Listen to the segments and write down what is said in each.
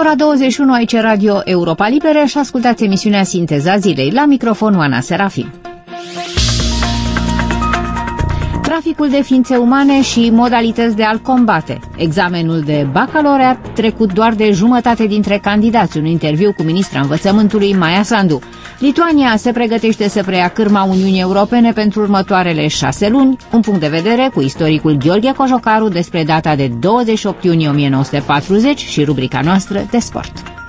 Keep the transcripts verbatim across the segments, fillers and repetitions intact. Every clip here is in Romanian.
ora douăzeci și unu aici Radio Europa Liberă și ascultați emisiunea Sinteza Zilei. La microfon Oana Serafim. Traficul de ființe umane și modalități de a-l combate. Examenul de bacalaureat trecut doar de jumătate dintre candidați. Un interviu cu ministra învățământului Maia Sandu. Lituania se pregătește să preia cârma Uniunii Europene pentru următoarele șase luni. Un punct de vedere cu istoricul Gheorghe Cojocaru despre data de douăzeci și opt iunie o mie nouă sute patruzeci și rubrica noastră de sport.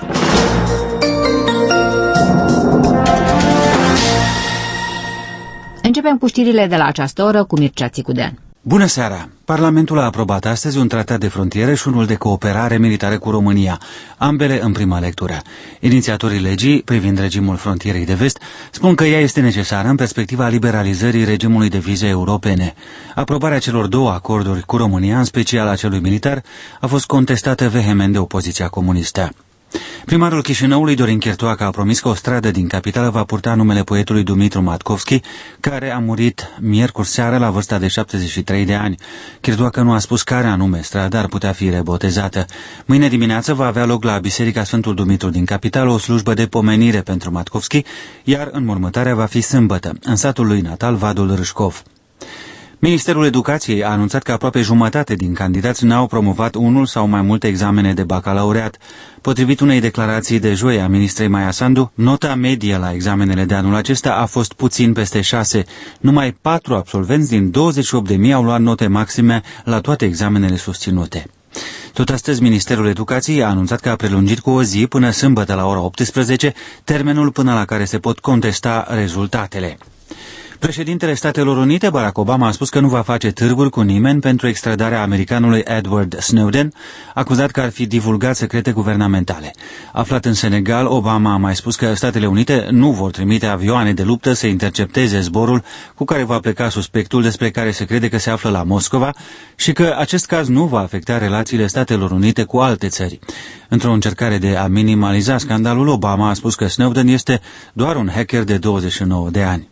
Începem cu știrile de la această oră cu Mircea Țicudean. Bună seara! Parlamentul a aprobat astăzi un tratat de frontieră și unul de cooperare militară cu România, ambele în prima lectură. Inițiatorii legii, privind regimul frontierei de vest, spun că ea este necesară în perspectiva liberalizării regimului de vize europene. Aprobarea celor două acorduri cu România, în special a celui militar, a fost contestată vehement de opoziția comunistă. Primarul Chișinăului, Dorin Chertoacă, a promis că o stradă din capitală va purta numele poetului Dumitru Matkovski, care a murit miercuri seară la vârsta de șaptezeci și trei de ani. Chertoacă nu a spus care anume stradă ar putea fi rebotezată. Mâine dimineață va avea loc la Biserica Sfântul Dumitru din capitală o slujbă de pomenire pentru Matkovski, iar înmormântarea va fi sâmbătă, în satul lui natal, Vadul Râșcov. Ministerul Educației a anunțat că aproape jumătate din candidați n-au promovat unul sau mai multe examene de bacalaureat. Potrivit unei declarații de joi a ministrei Maia Sandu, nota medie la examenele de anul acesta a fost puțin peste șase. Numai patru absolvenți din douăzeci și opt de mii au luat note maxime la toate examenele susținute. Tot astăzi, Ministerul Educației a anunțat că a prelungit cu o zi până sâmbătă la ora optsprezece termenul până la care se pot contesta rezultatele. Președintele Statelor Unite, Barack Obama, a spus că nu va face târguri cu nimeni pentru extradarea americanului Edward Snowden, acuzat că ar fi divulgat secrete guvernamentale. Aflat în Senegal, Obama a mai spus că Statele Unite nu vor trimite avioane de luptă să intercepteze zborul cu care va pleca suspectul, despre care se crede că se află la Moscova, și că acest caz nu va afecta relațiile Statelor Unite cu alte țări. Într-o încercare de a minimaliza scandalul, Obama a spus că Snowden este doar un hacker de douăzeci și nouă de ani.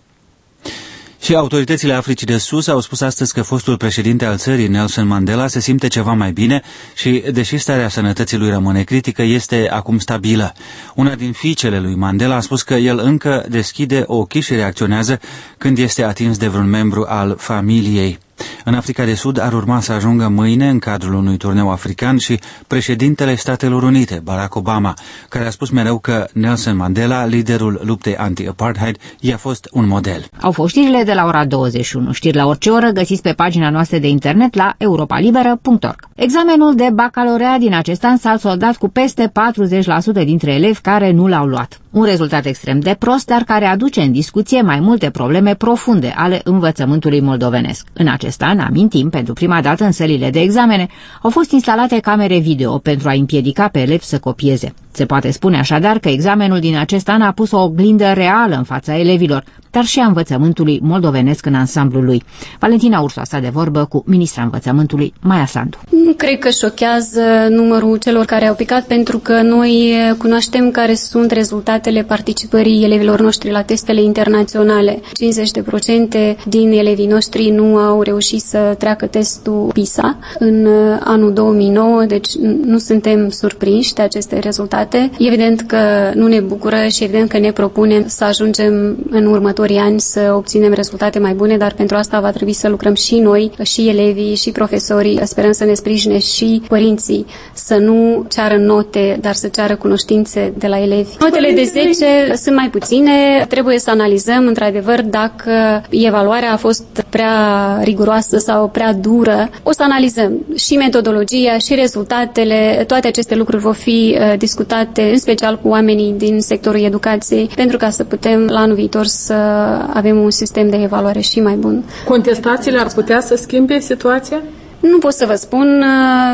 Și autoritățile Africii de Sus au spus astăzi că fostul președinte al țării, Nelson Mandela, se simte ceva mai bine și, deși starea sănătății lui rămâne critică, este acum stabilă. Una din fiicele lui Mandela a spus că el încă deschide ochii și reacționează când este atins de vreun membru al familiei. În Africa de Sud ar urma să ajungă mâine, în cadrul unui turneu african, și președintele Statelor Unite, Barack Obama, care a spus mereu că Nelson Mandela, liderul luptei anti-apartheid, i-a fost un model. Au fost știrile de la ora douăzeci și unu. Știri la orice oră găsiți pe pagina noastră de internet la europa liberă punct org. Examenul de bacalaureat din acest an s-a soldat cu peste patruzeci la sută dintre elevi care nu l-au luat. Un rezultat extrem de prost, dar care aduce în discuție mai multe probleme profunde ale învățământului moldovenesc. În acest an, amintim, pentru prima dată în sălile de examene, au fost instalate camere video pentru a împiedica pe elevi să copieze. Se poate spune așadar că examenul din acest an a pus o oglindă reală în fața elevilor, dar și a învățământului moldovenesc în ansamblul lui. Valentina Ursu a stat de vorbă cu ministra învățământului Maia Sandu. Nu cred că șochează numărul celor care au picat, pentru că noi cunoaștem care sunt rezultatele participării elevilor noștri la testele internaționale. cincizeci la sută din elevii noștri nu au reușit să treacă testul PISA în anul două mii nouă, deci nu suntem surprinși de aceste rezultate. Evident că nu ne bucură și evident că ne propunem să ajungem în următorii ani să obținem rezultate mai bune, dar pentru asta va trebui să lucrăm și noi, și elevii, și profesorii. Sperăm să ne sprijine și părinții, să nu ceară note, dar să ceară cunoștințe de la elevi. Notele de zece sunt mai puține, trebuie să analizăm într-adevăr dacă evaluarea a fost prea riguroasă sau prea dură. O să analizăm și metodologia, și rezultatele, toate aceste lucruri vor fi discutate, în special cu oamenii din sectorul educației, pentru ca să putem la anul viitor să avem un sistem de evaluare și mai bun. Contestațiile ar putea să schimbe situația? Nu pot să vă spun,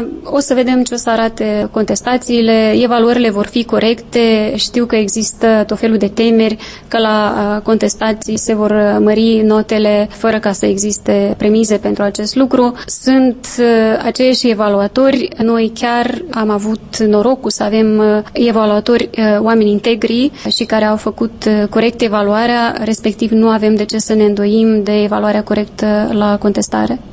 o să vedem ce o să arate contestațiile, evaluările vor fi corecte, știu că există tot felul de temeri că la contestații se vor mări notele fără ca să existe premize pentru acest lucru. Sunt aceiași evaluatori, noi chiar am avut norocul să avem evaluatori oameni integri și care au făcut corect evaluarea, respectiv nu avem de ce să ne îndoim de evaluarea corectă la contestare.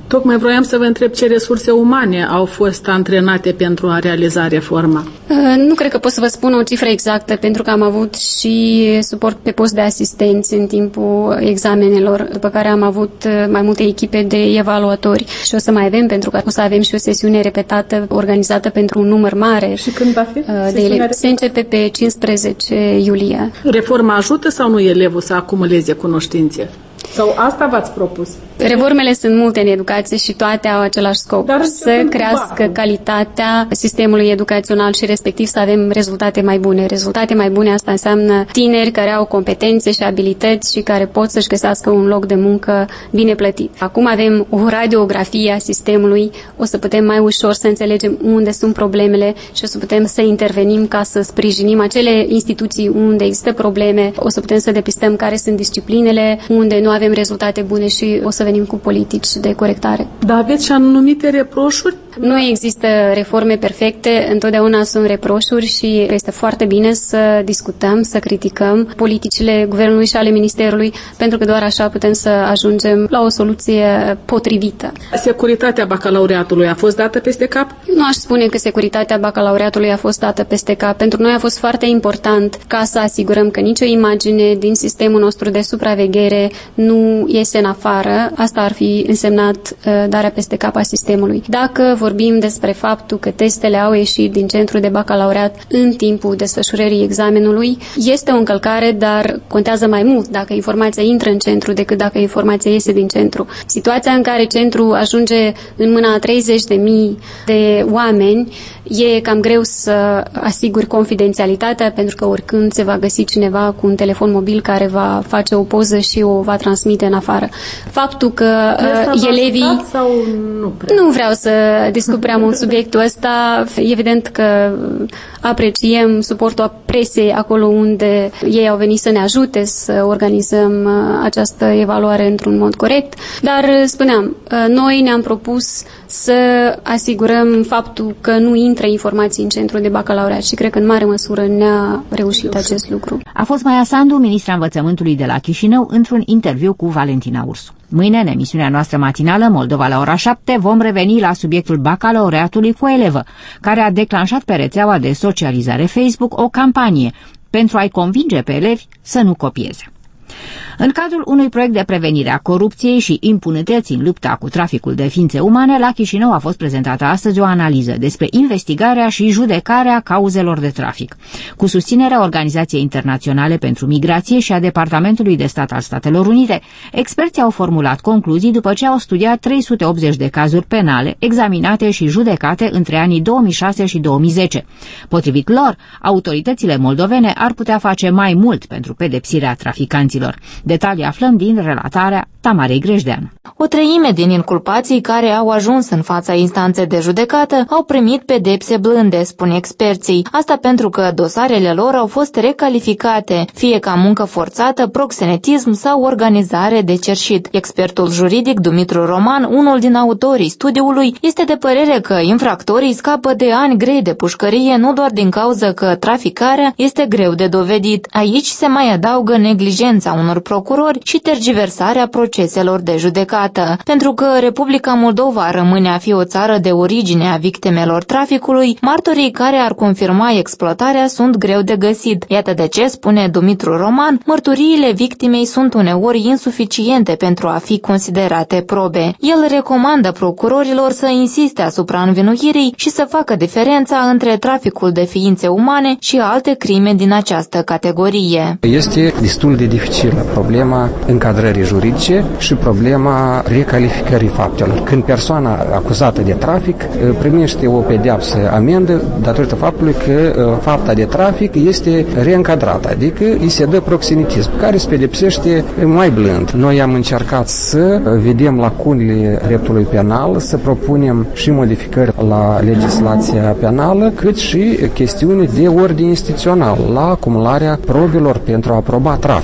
Tocmai vroiam să vă întreb ce resurse umane au fost antrenate pentru a realiza reforma. Nu cred că pot să vă spun o cifră exactă, pentru că am avut și suport pe post de asistenți în timpul examenelor, după care am avut mai multe echipe de evaluatori și o să mai avem, pentru că o să avem și o sesiune repetată organizată pentru un număr mare. Și când va fi? De ele. Se începe pe cincisprezece iulie. Reforma ajută sau nu elevul să acumuleze cunoștințe? Sau asta v-ați propus? Reformele sunt multe în educație și toate au același scop. Dar să crească calitatea sistemului educațional și respectiv să avem rezultate mai bune. Rezultate mai bune, asta înseamnă tineri care au competențe și abilități și care pot să-și găsească un loc de muncă bine plătit. Acum avem o radiografie a sistemului, o să putem mai ușor să înțelegem unde sunt problemele și o să putem să intervenim ca să sprijinim acele instituții unde există probleme, o să putem să depistăm care sunt disciplinele unde nu avem rezultate bune și o să venim cu politici de corectare. Dar aveți și anumite reproșuri? Nu există reforme perfecte, întotdeauna sunt reproșuri și este foarte bine să discutăm, să criticăm politicile guvernului și ale ministerului, pentru că doar așa putem să ajungem la o soluție potrivită. Securitatea bacalaureatului a fost dată peste cap? Nu aș spune că securitatea bacalaureatului a fost dată peste cap. Pentru noi a fost foarte important ca să asigurăm că nicio imagine din sistemul nostru de supraveghere nu iese în afară. Asta ar fi însemnat uh, darea peste cap a sistemului. Dacă vorbim despre faptul că testele au ieșit din centrul de bacalaureat în timpul desfășurării examenului, este o încălcare, dar contează mai mult dacă informația intră în centru decât dacă informația iese din centru. Situația în care centrul ajunge în mâna a treizeci de mii de oameni, e cam greu să asiguri confidențialitatea, pentru că oricând se va găsi cineva cu un telefon mobil care va face o poză și o va transmite în afară. Faptul că uh, elevii... Sau nu, prea? Nu vreau să discut prea mult subiectul ăsta. Evident că apreciem suportul presei acolo unde ei au venit să ne ajute să organizăm această evaluare într-un mod corect. Dar, spuneam, noi ne-am propus să asigurăm faptul că nu intră informații în centrul de bacalaureat și cred că în mare măsură ne-a reușit acest lucru. A fost Maia Sandu, ministra învățământului de la Chișinău, într-un interviu cu Valentina Ursu. Mâine, în emisiunea noastră matinală, Moldova la ora șapte, vom reveni la subiectul bacalaureatului cu o elevă, care a declanșat pe rețeaua de socializare Facebook o campanie pentru a-i convinge pe elevi să nu copieze. În cadrul unui proiect de prevenire a corupției și impunității în lupta cu traficul de ființe umane, la Chișinău a fost prezentată astăzi o analiză despre investigarea și judecarea cauzelor de trafic. Cu susținerea Organizației Internaționale pentru Migrație și a Departamentului de Stat al Statelor Unite, experții au formulat concluzii după ce au studiat trei sute optzeci de cazuri penale examinate și judecate între anii două mii șase și două mii zece. Potrivit lor, autoritățile moldovene ar putea face mai mult pentru pedepsirea traficanților. Detalii aflăm din relatarea Tamarei Grejdean. O treime din inculpații care au ajuns în fața instanței de judecată au primit pedepse blânde, spun experții. Asta pentru că dosarele lor au fost recalificate, fie ca muncă forțată, proxenetism sau organizare de cerșit. Expertul juridic Dumitru Roman, unul din autorii studiului, este de părere că infractorii scapă de ani grei de pușcărie nu doar din cauza că traficarea este greu de dovedit. Aici se mai adaugă neglijența unor procurori și tergiversarea proceselor de judecată. Pentru că Republica Moldova rămâne a fi o țară de origine a victimelor traficului, martorii care ar confirma exploatarea sunt greu de găsit. Iată de ce, spune Dumitru Roman, mărturiile victimei sunt uneori insuficiente pentru a fi considerate probe. El recomandă procurorilor să insiste asupra învinuirii și să facă diferența între traficul de ființe umane și alte crime din această categorie. Este destul de dificilă problema încadrării juridice și problema recalificării faptelor. Când persoana acuzată de trafic primește o pedeapsă amendă datorită faptului că fapta de trafic este reîncadrată, adică îi se dă proxenetism, care se pedepsește mai blând. Noi am încercat să vedem lacunile dreptului penal, să propunem și modificări la legislația penală, cât și chestiuni de ordine instituțional la acumularea probelor pentru a aproba traficul.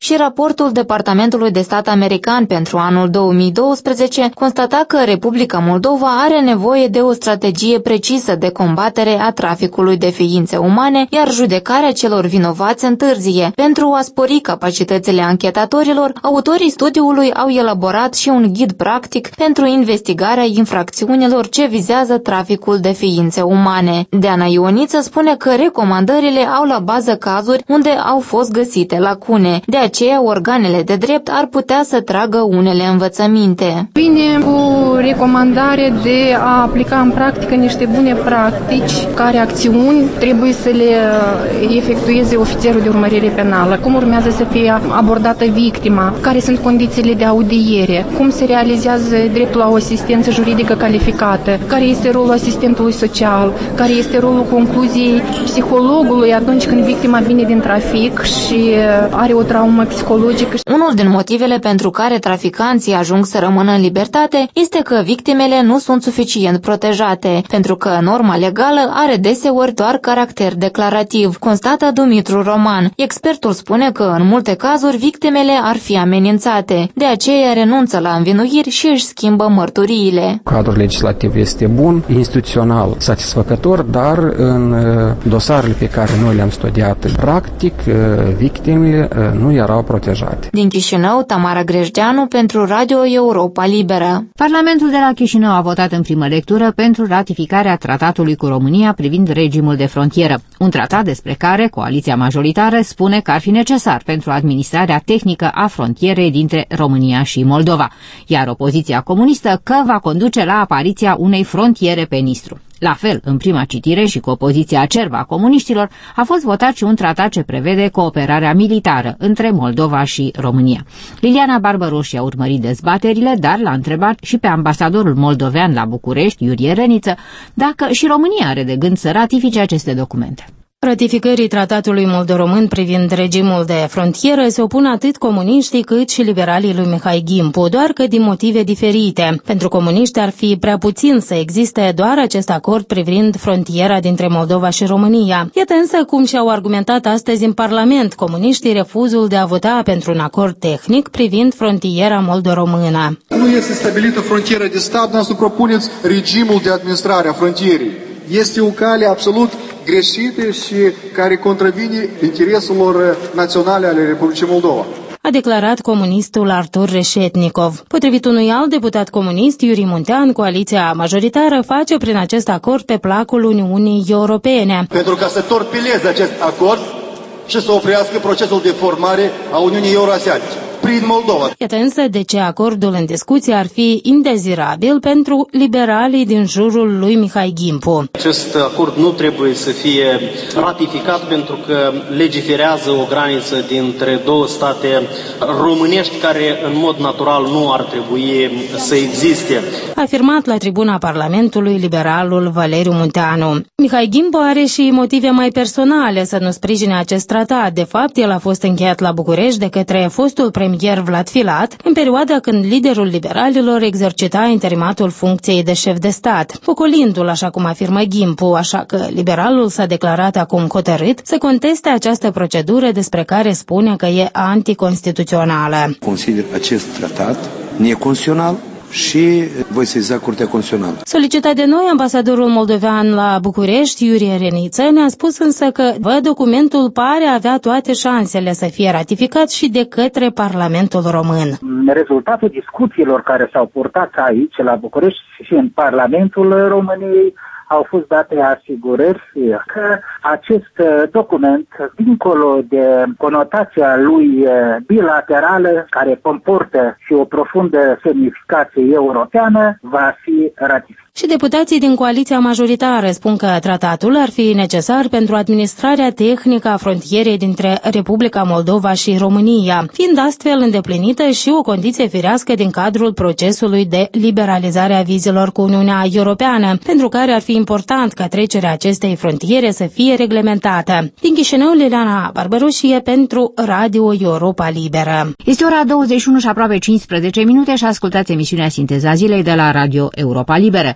Și raportul Departamentului de Stat american pentru anul două mii douăsprezece constata că Republica Moldova are nevoie de o strategie precisă de combatere a traficului de ființe umane, iar judecarea celor vinovați întârzie. Pentru a spori capacitățile anchetatorilor, autorii studiului au elaborat și un ghid practic pentru investigarea infracțiunilor ce vizează traficul de ființe umane. Deana Ioniță spune că recomandările au la bază cazuri unde au fost găsite lacune. De aceea, organele de drept ar putea să tragă unele învățăminte. Vine cu recomandare de a aplica în practică niște bune practici, care acțiuni trebuie să le efectueze ofițerul de urmărire penală, cum urmează să fie abordată victima, care sunt condițiile de audiere, cum se realizează dreptul la o asistență juridică calificată, care este rolul asistentului social, care este rolul concluziei psihologului atunci când victima vine din trafic și are o traumă psihologică. Unul din motivele pentru care traficanții ajung să rămână în libertate este că victimele nu sunt suficient protejate, pentru că norma legală are deseori doar caracter declarativ, constată Dumitru Roman. Expertul spune că în multe cazuri victimele ar fi amenințate, de aceea renunță la învinuiri și își schimbă mărturiile. Cadrul legislativ este bun, instituțional satisfăcător, dar în dosarele pe care noi le-am studiat, practic, victimele nu erau protejate. Din Chișinău, Tamara Grejdeanu pentru Radio Europa Liberă. Parlamentul de la Chișinău a votat în primă lectură pentru ratificarea tratatului cu România privind regimul de frontieră, un tratat despre care coaliția majoritară spune că ar fi necesar pentru administrarea tehnică a frontierei dintre România și Moldova, iar opoziția comunistă că va conduce la apariția unei frontiere pe Nistru. La fel, în prima citire și cu opoziția acerbă a comuniștilor, a fost votat și un tratat ce prevede cooperarea militară între Moldova și România. Liliana Barbaroși a urmărit dezbaterile, dar l-a întrebat și pe ambasadorul moldovean la București, Iurie Răniță, dacă și România are de gând să ratifice aceste documente. Ratificării tratatului moldo-român privind regimul de frontieră se opun atât comuniștii cât și liberalii lui Mihai Gimpu, doar că din motive diferite. Pentru comuniști ar fi prea puțin să existe doar acest acord privind frontiera dintre Moldova și România. Iată însă cum și-au argumentat astăzi în Parlament comuniștii refuzul de a vota pentru un acord tehnic privind frontiera moldo-română. Nu este stabilită frontiera de stat, dar să propuneți regimul de administrare a frontierei. Este o cale absolut greșită și care contravine intereselor naționale ale Republicii Moldova, a declarat comunistul Artur Reșetnikov. Potrivit unui alt deputat comunist, Iuri Muntean, coaliția majoritară face prin acest acord pe placul Uniunii Europene. Pentru ca să torpileze acest acord și să oprească procesul de formare a Uniunii Euroasiatice prin Moldova. Iată însă de ce acordul în discuție ar fi indezirabil pentru liberalii din jurul lui Mihai Gimpu. Acest acord nu trebuie să fie ratificat pentru că legiferează o graniță dintre două state românești care în mod natural nu ar trebui să existe. A afirmat la tribuna Parlamentului liberalul Valeriu Munteanu. Mihai Gimpu are și motive mai personale să nu sprijine acest tratat. De fapt, el a fost încheiat la București de către fostul premier Vlad Filat, în perioada când liderul liberalilor exercita interimatul funcției de șef de stat, ocolindu-l, așa cum afirmă Gimpu, așa că liberalul s-a declarat acum hotărât să conteste această procedură despre care spune că e anticonstituțională. Consider acest tratat neconstituțional și voi sesiza Curtea Constituțională. Solicitat de noi, ambasadorul moldovean la București, Iurie Răniță, ne-a spus însă că vă, documentul pare avea toate șansele să fie ratificat și de către Parlamentul Român. Rezultatul discuțiilor care s-au purtat aici, la București și în Parlamentul României, au fost date asigurări că acest document, dincolo de conotația lui bilaterală, care comportă și o profundă semnificație europeană, va fi ratificat. Și deputații din coaliția majoritară spun că tratatul ar fi necesar pentru administrarea tehnică a frontierei dintre Republica Moldova și România, fiind astfel îndeplinită și o condiție firească din cadrul procesului de liberalizare a vizelor cu Uniunea Europeană, pentru care ar fi important ca trecerea acestei frontiere să fie reglementată. Din Chișinău, Liliana Barbaroșie pentru Radio Europa Liberă. Este ora douăzeci și unu și aproape cincisprezece minute și ascultați emisiunea Sinteza Zilei de la Radio Europa Liberă.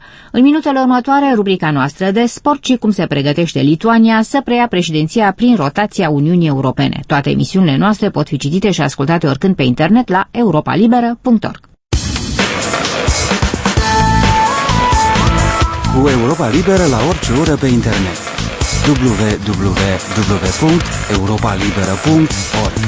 În minutele următoare, rubrica noastră de sport și cum se pregătește Lituania să preia președinția prin rotația Uniunii Europene. Toate emisiunile noastre pot fi citite și ascultate oricând pe internet la europa liberă punct org. Cu Europa Liberă la orice oră pe internet. w w w punct europa liberă punct org.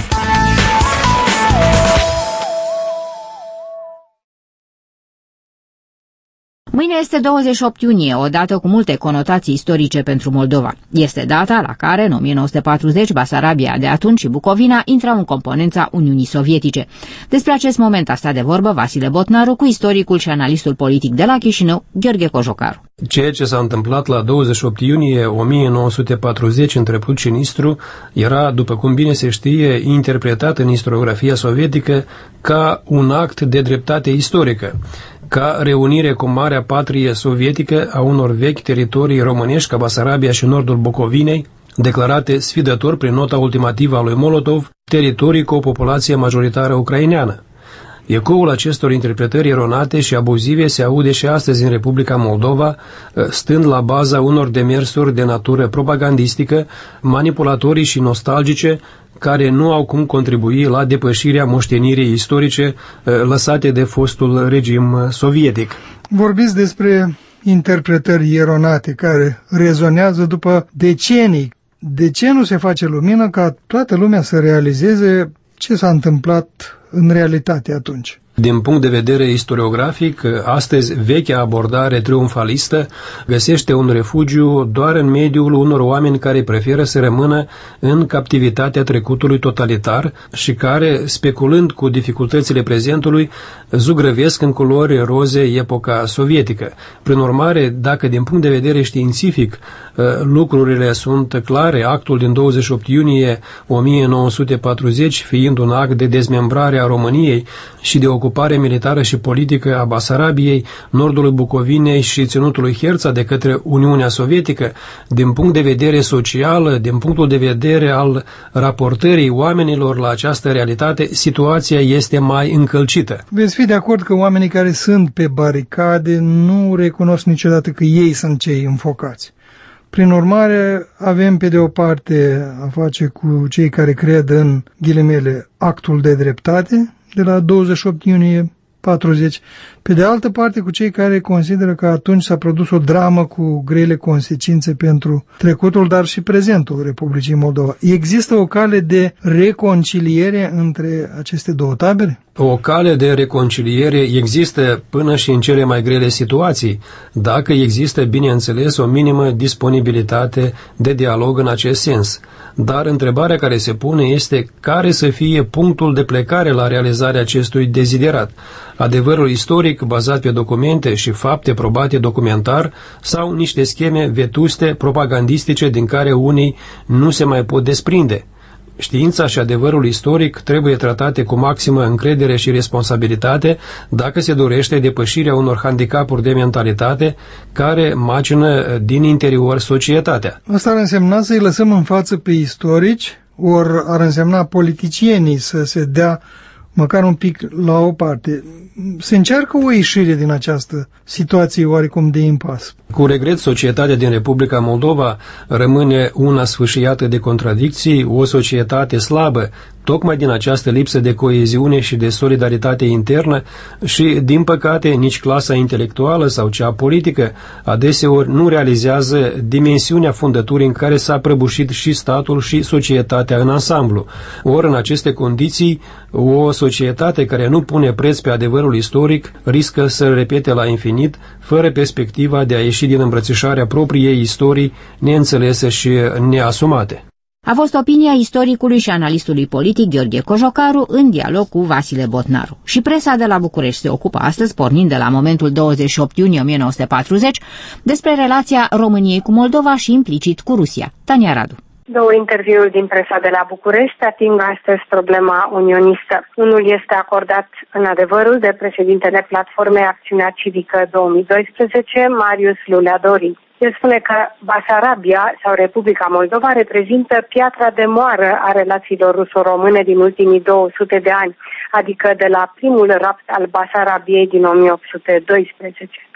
Mâine este douăzeci și opt iunie, o dată cu multe conotații istorice pentru Moldova. Este data la care, în o mie nouă sute patruzeci, Basarabia de atunci și Bucovina intrau în componența Uniunii Sovietice. Despre acest moment a stat de vorbă Vasile Botnaru cu istoricul și analistul politic de la Chișinău, Gheorghe Cojocaru. Ceea ce s-a întâmplat la douăzeci și opt iunie o mie nouă sute patruzeci între Prut și Nistru era, după cum bine se știe, interpretat în istoriografia sovietică ca un act de dreptate istorică, ca reunire cu Marea Patrie Sovietică a unor vechi teritorii românești ca Basarabia și nordul Bucovinei, declarate sfidător prin nota ultimativă a lui Molotov, teritorii cu o populație majoritară ucraineană. Ecoul acestor interpretări eronate și abuzive se aude și astăzi în Republica Moldova, stând la baza unor demersuri de natură propagandistică, manipulatorii și nostalgice, care nu au cum contribui la depășirea moștenirii istorice lăsate de fostul regim sovietic. Vorbiți despre interpretări eronate care rezonează după decenii. De ce nu se face lumină ca toată lumea să realizeze ce s-a întâmplat în realitate atunci? Din punct de vedere istoriografic, astăzi vechea abordare triumfalistă găsește un refugiu doar în mediul unor oameni care preferă să rămână în captivitatea trecutului totalitar și care, speculând cu dificultățile prezentului, zugrăvesc în culori roze epoca sovietică. Prin urmare, dacă din punct de vedere științific lucrurile sunt clare, actul din douăzeci și opt iunie o mie nouă sute patruzeci fiind un act de dezmembrare a României și de ocupare militară și politică a Basarabiei, nordului Bucovinei și ținutului Herța de către Uniunea Sovietică, din punct de vedere social, din punctul de vedere al raportării oamenilor la această realitate, situația este mai încălcită. Veți fi de acord că oamenii care sunt pe baricade nu recunosc niciodată că ei sunt cei înfocați. Prin urmare, avem pe de o parte a face cu cei care cred în, ghilimele, actul de dreptate de la douăzeci și opt iunie patruzeci, pe de altă parte cu cei care consideră că atunci s-a produs o dramă cu grele consecințe pentru trecutul, dar și prezentul Republicii Moldova. Există o cale de reconciliere între aceste două tabere? O cale de reconciliere există până și în cele mai grele situații, dacă există, bineînțeles, o minimă disponibilitate de dialog în acest sens. Dar întrebarea care se pune este care să fie punctul de plecare la realizarea acestui deziderat. Adevărul istoric bazat pe documente și fapte probate documentar sau niște scheme vetuste propagandistice din care unii nu se mai pot desprinde. Știința și adevărul istoric trebuie tratate cu maximă încredere și responsabilitate dacă se dorește depășirea unor handicapuri de mentalitate care macină din interior societatea. Asta ar însemna să-i lăsăm în față pe istorici, ori ar însemna politicienii să se dea măcar un pic la o parte. Se încearcă o ieșire din această situație oarecum de impas. Cu regret, societatea din Republica Moldova rămâne una sfâșiată de contradicții, o societate slabă, tocmai din această lipsă de coeziune și de solidaritate internă și, din păcate, nici clasa intelectuală sau cea politică adeseori nu realizează dimensiunea fundăturii în care s-a prăbușit și statul și societatea în ansamblu. Ori, în aceste condiții, o societate care nu pune preț pe adevărul istoric riscă să repete la infinit, fără perspectiva de a ieși din îmbrățișarea propriei istorii neînțelese și neasumate. A fost opinia istoricului și analistului politic Gheorghe Cojocaru în dialog cu Vasile Botnaru. Și presa de la București se ocupă astăzi, pornind de la momentul douăzeci și opt iunie o mie nouă sute patruzeci, despre relația României cu Moldova și implicit cu Rusia. Tania Radu. Două interviuri din presa de la București ating astăzi problema unionistă. Unul este acordat în adevărul de președintele Platformei Acțiunea Civică două mii doisprezece, Marius Lulea-Dori. El spune că Basarabia sau Republica Moldova reprezintă piatra de moară a relațiilor ruso-române din ultimii două sute de ani, adică de la primul rapt al Basarabiei din o mie opt sute doisprezece.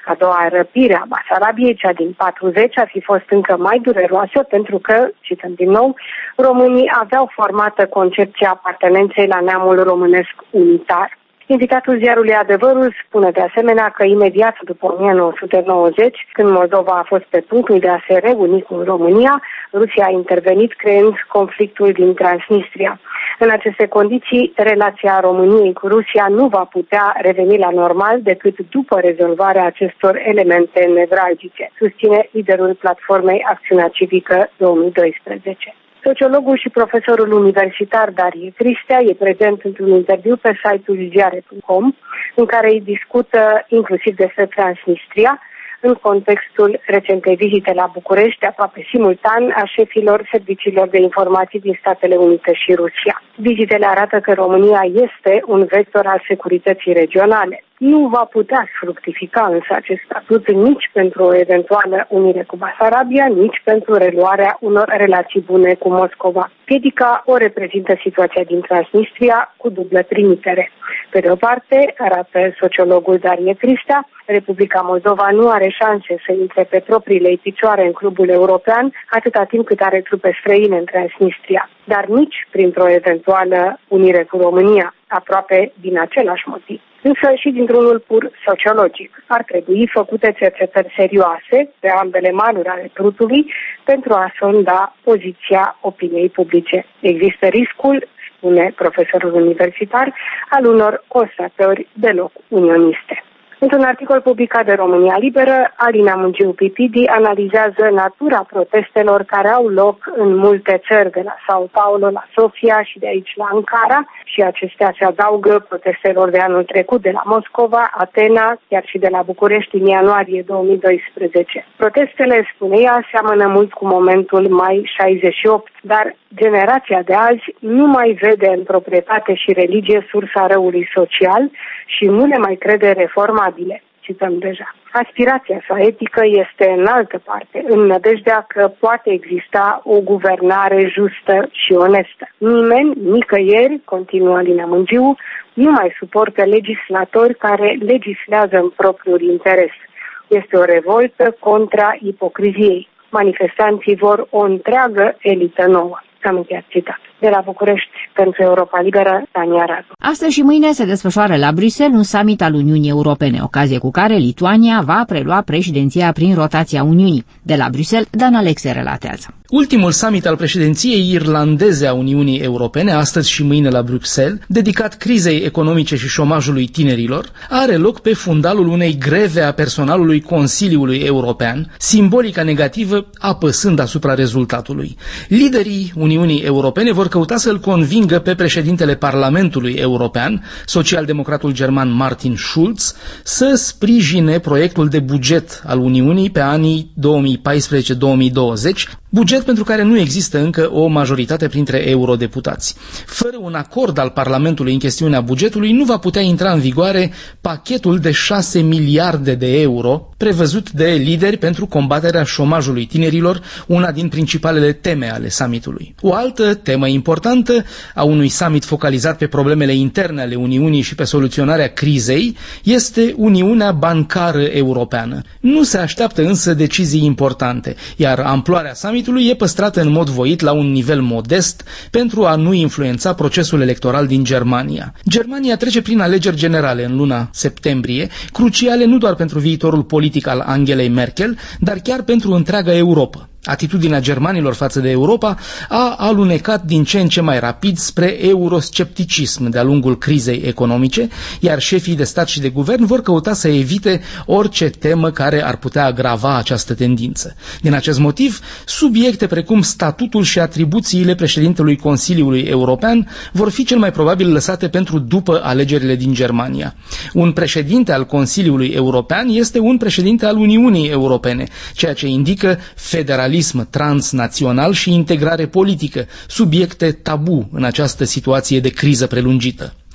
A doua răpire a Basarabiei, cea din patruzeci, ar fi fost încă mai dureroasă pentru că, cităm din nou, românii aveau formată concepția apartenenței la neamul românesc unitar. Invitatul ziarului Adevărul spune de asemenea că imediat după o mie nouă sute nouăzeci, când Moldova a fost pe punctul de a se reuni cu România, Rusia a intervenit creând conflictul din Transnistria. În aceste condiții, relația României cu Rusia nu va putea reveni la normal decât după rezolvarea acestor elemente nevralgice, susține liderul platformei Acțiunea Civică două mii doisprezece. Sociologul și profesorul universitar Darie Cristea e prezent într-un interviu pe site-ul ziare punct com, în care îi discută inclusiv despre Transnistria, în contextul recentei vizite la București, aproape simultan, a șefilor serviciilor de informații din Statele Unite și Rusia. Vizitele arată că România este un vector al securității regionale. Nu va putea fructifica însă acest statut nici pentru o eventuală unire cu Basarabia, nici pentru reluarea unor relații bune cu Moscova. Piedica o reprezintă situația din Transnistria cu dublă trimitere. Pe de o parte, arată sociologul Darie Cristea, Republica Moldova nu are șanse să intre pe propriile ei picioare în clubul european atâta timp cât are trupe străine în Transnistria, dar nici printr-o eventuală unire cu România, aproape din același motiv. Însă și dintr-unul pur sociologic. Ar trebui făcute cercetări serioase pe ambele maluri ale trutului pentru a sonda poziția opiniei publice. Există riscul, spune profesorul universitar, al unor constatări deloc unioniste. Într-un articol publicat de România Liberă, Alina Mungiu Pipidi analizează natura protestelor care au loc în multe țări, de la Sao Paulo la Sofia și de aici la Ankara, și acestea se adaugă protestelor de anul trecut de la Moscova, Atena, chiar și de la București în ianuarie două mii doisprezece. Protestele, spune ea, seamănă mult cu momentul mai șaizeci și opt, dar generația de azi nu mai vede în proprietate și religie sursa răului social și nu le mai crede reformabile, cităm deja. Aspirația sa etică este în altă parte, în nădejdea că poate exista o guvernare justă și onestă. Nimeni, nicăieri, continuă Alina Mungiu, nu mai suportă legislatori care legislează în propriul interes. Este o revoltă contra ipocriziei. Manifestanții vor o întreagă elită nouă. Am încheiat citat. De la București, pentru Europa Liberă, Tania Radu. Astăzi și mâine se desfășoară la Bruxelles un summit al Uniunii Europene, ocazie cu care Lituania va prelua președinția prin rotația Uniunii. De la Bruxelles, Dan Alexe relatează. Ultimul summit al președinției irlandeze a Uniunii Europene, astăzi și mâine la Bruxelles, dedicat crizei economice și șomajului tinerilor, are loc pe fundalul unei greve a personalului Consiliului European, simbolica negativă apăsând asupra rezultatului. Liderii Uniunii Europene vor căuta să-l convingă pe președintele Parlamentului European, socialdemocratul german Martin Schulz, să sprijine proiectul de buget al Uniunii pe anii două mii paisprezece două mii douăzeci, buget pentru care nu există încă o majoritate printre eurodeputați. Fără un acord al Parlamentului în chestiunea bugetului, nu va putea intra în vigoare pachetul de șase miliarde de euro prevăzut de lideri pentru combaterea șomajului tinerilor, una din principalele teme ale summitului. O altă temă importantă a unui summit focalizat pe problemele interne ale Uniunii și pe soluționarea crizei este Uniunea Bancară Europeană. Nu se așteaptă însă decizii importante, iar amploarea summitului e păstrată în mod voit la un nivel modest pentru a nu influența procesul electoral din Germania. Germania trece prin alegeri generale în luna septembrie, cruciale nu doar pentru viitorul politic al Angelei Merkel, dar chiar pentru întreaga Europa. Atitudinea germanilor față de Europa a alunecat din ce în ce mai rapid spre euroscepticism de-a lungul crizei economice, iar șefii de stat și de guvern vor căuta să evite orice temă care ar putea agrava această tendință. Din acest motiv, subiecte precum statutul și atribuțiile președintelui Consiliului European vor fi cel mai probabil lăsate pentru după alegerile din Germania. Un președinte al Consiliului European este un președinte al Uniunii Europene, ceea ce indică federalism transnațional și integrare politică, subiecte tabu în această situație de criză prelungită.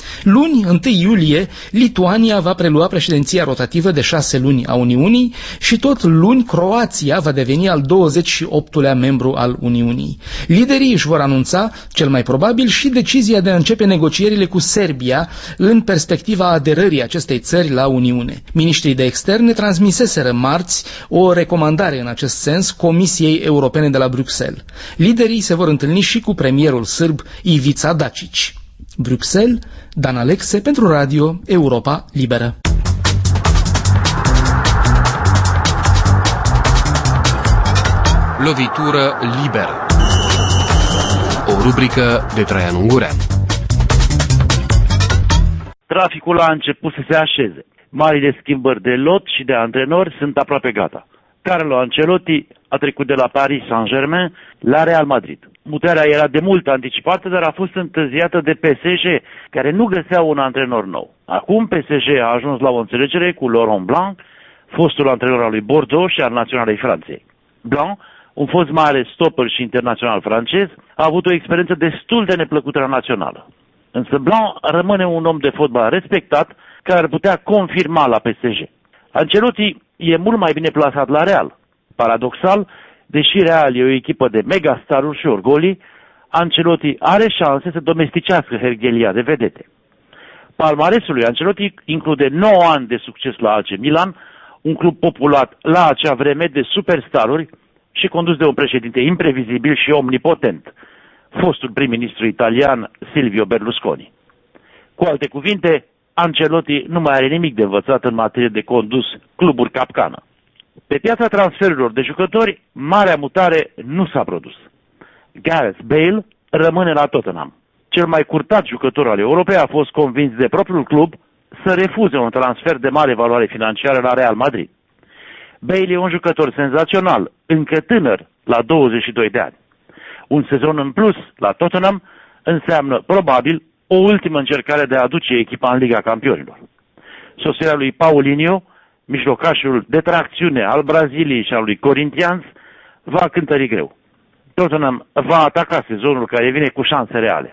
Luni, întâi iulie, Lituania va prelua președinția rotativă de șase luni a Uniunii și tot luni Croația va deveni al douăzeci și optulea membru al Uniunii. Liderii își vor anunța, cel mai probabil, și decizia de a începe negocierile cu Serbia în perspectiva aderării acestei țări la Uniune. Ministrii de externe transmiseseră marți o recomandare în acest sens Comisiei Europene de la Bruxelles. Liderii se vor întâlni și cu premierul sârb Ivica Dačić. Bruxelles, Dan Alexe pentru Radio Europa Liberă. Lovitură liberă. O rubrică de Traian Ungureanu. Traficul a început să se așeze. Marile schimbări de lot și de antrenori sunt aproape gata. Carlo Ancelotti a trecut de la Paris Saint-Germain la Real Madrid. Mutarea era de mult anticipată, dar a fost întârziată de P S G, care nu găsea un antrenor nou. Acum P S G a ajuns la o înțelegere cu Laurent Blanc, fostul antrenor al lui Bordeaux și al naționalei Franței. Blanc, un fost mare stopper și internațional francez, a avut o experiență destul de neplăcută la națională. Însă Blanc rămâne un om de fotbal respectat, care ar putea confirma la P S G. Ancelotti e mult mai bine plasat la Real. Paradoxal, deși Real e o echipă de megastaruri și orgolii, Ancelotti are șanse să domesticească herghelia de vedete. Palmaresul lui Ancelotti include nouă ani de succes la A C Milan, un club populat la acea vreme de superstaruri și condus de un președinte imprevizibil și omnipotent, fostul prim-ministru italian Silvio Berlusconi. Cu alte cuvinte, Ancelotti nu mai are nimic de învățat în materie de condus cluburi capcană. Pe piața transferurilor de jucători, marea mutare nu s-a produs. Gareth Bale rămâne la Tottenham. Cel mai curtat jucător al Europei a fost convins de propriul club să refuze un transfer de mare valoare financiară la Real Madrid. Bale e un jucător senzațional, încă tânăr, la douăzeci și doi de ani. Un sezon în plus la Tottenham înseamnă, probabil, o ultimă încercare de a aduce echipa în Liga Campionilor. Sosirea lui Paulinho, mijlocașul de tracțiune al Braziliei și al lui Corinthians, va cântări greu. Tottenham va ataca sezonul care vine cu șanse reale.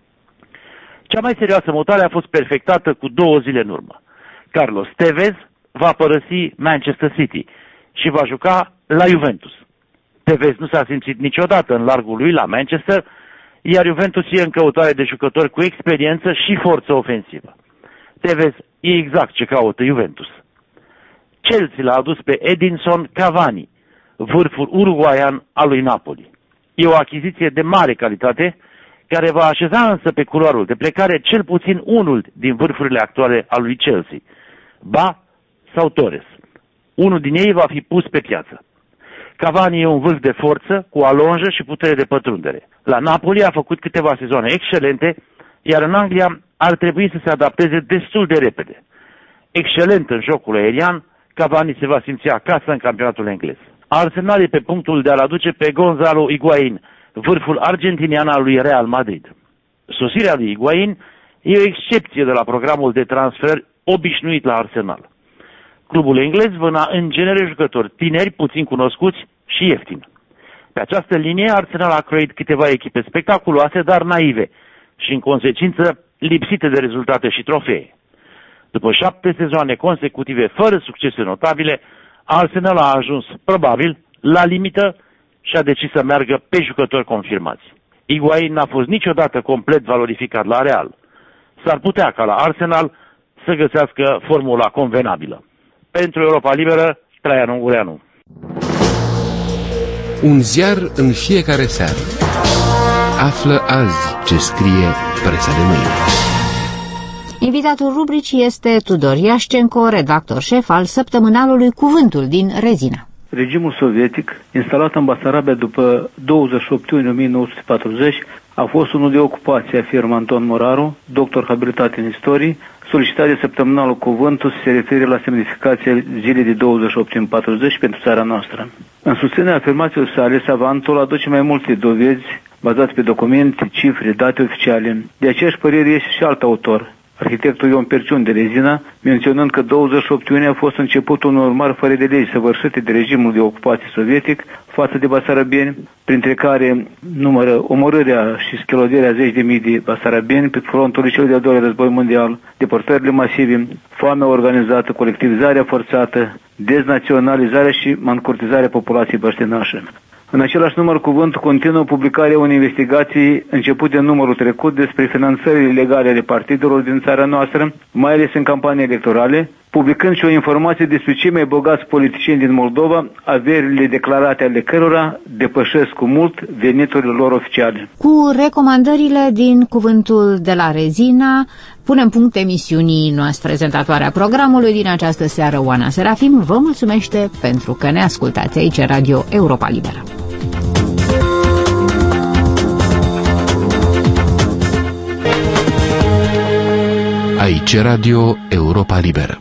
Cea mai serioasă mutare a fost perfectată cu două zile în urmă. Carlos Tevez va părăsi Manchester City și va juca la Juventus. Tevez nu s-a simțit niciodată în largul lui la Manchester, iar Juventus e în căutare de jucători cu experiență și forță ofensivă. Tevez e exact ce caută Juventus. Chelsea l-a adus pe Edinson Cavani, vârful uruguaian al lui Napoli. E o achiziție de mare calitate, care va așeza însă pe culoarul de plecare cel puțin unul din vârfurile actuale al lui Chelsea, Ba sau Torres. Unul din ei va fi pus pe piață. Cavani e un vârf de forță, cu alonjă și putere de pătrundere. La Napoli a făcut câteva sezoane excelente, iar în Anglia ar trebui să se adapteze destul de repede. Excelent în jocul aerian, Cavani se va simți acasă în campionatul englez. Arsenal e pe punctul de a-l aduce pe Gonzalo Higuaín, vârful argentinian al lui Real Madrid. Sosirea lui Higuaín e o excepție de la programul de transfer obișnuit la Arsenal. Clubul englez vâna în genere jucători tineri, puțin cunoscuți și ieftini. Pe această linie, Arsenal a creat câteva echipe spectaculoase, dar naive și, în consecință, lipsite de rezultate și trofee. După șapte sezoane consecutive fără succese notabile, Arsenal a ajuns, probabil, la limită și a decis să meargă pe jucători confirmați. Higuaín n-a fost niciodată complet valorificat la Real. S-ar putea ca la Arsenal să găsească formula convenabilă. Pentru Europa Liberă, Traian Ungureanu. Un ziar în fiecare seară. Află azi ce scrie presa de mâine. Invitatul rubricii este Tudor Iașcenco, redactor șef al săptămânalului Cuvântul din Rezina. Regimul sovietic, instalat în Basarabia după douăzeci și opt iunie o mie nouă sute patruzeci, a fost unul de ocupație, afirmă Anton Moraru, doctor habilitat în istorie, solicitat de săptămânalul Cuvântul să se refere la semnificația zilei de douăzeci și opt iunie patruzeci pentru țara noastră. În susținerea afirmațiilor sale, savantul aduce mai multe dovezi bazate pe documente, cifre, date oficiale. De aceeași părere este și alt autor, arhitectul Ion Perciun de Rezina, menționând că douăzeci și opt iunie a fost începutul unor mari fără de legi săvârșite de regimul de ocupație sovietic față de basarabeni, printre care numără omorârea și schelodarea zeci de mii de basarabeni pe frontul celui de-al doilea război mondial, deportările masive, foamea organizată, colectivizarea forțată, deznaționalizarea și mancurtizarea populației băștinașe. În același număr, cuvântul continuă publicarea unei investigații începute în numărul trecut despre finanțările ilegale ale partidelor din țara noastră, mai ales în campanii electorale, publicând și o informație despre cei mai bogați politicieni din Moldova, averile declarate ale cărora depășesc cu mult veniturile lor oficiale. Cu recomandările din Cuvântul de la Rezina, punem punct emisiunii noastre. Prezentatoarea programului din această seară, Oana Serafim, vă mulțumește pentru că ne ascultați aici, Radio Europa Liberă. Aici Radio Europa Liberă.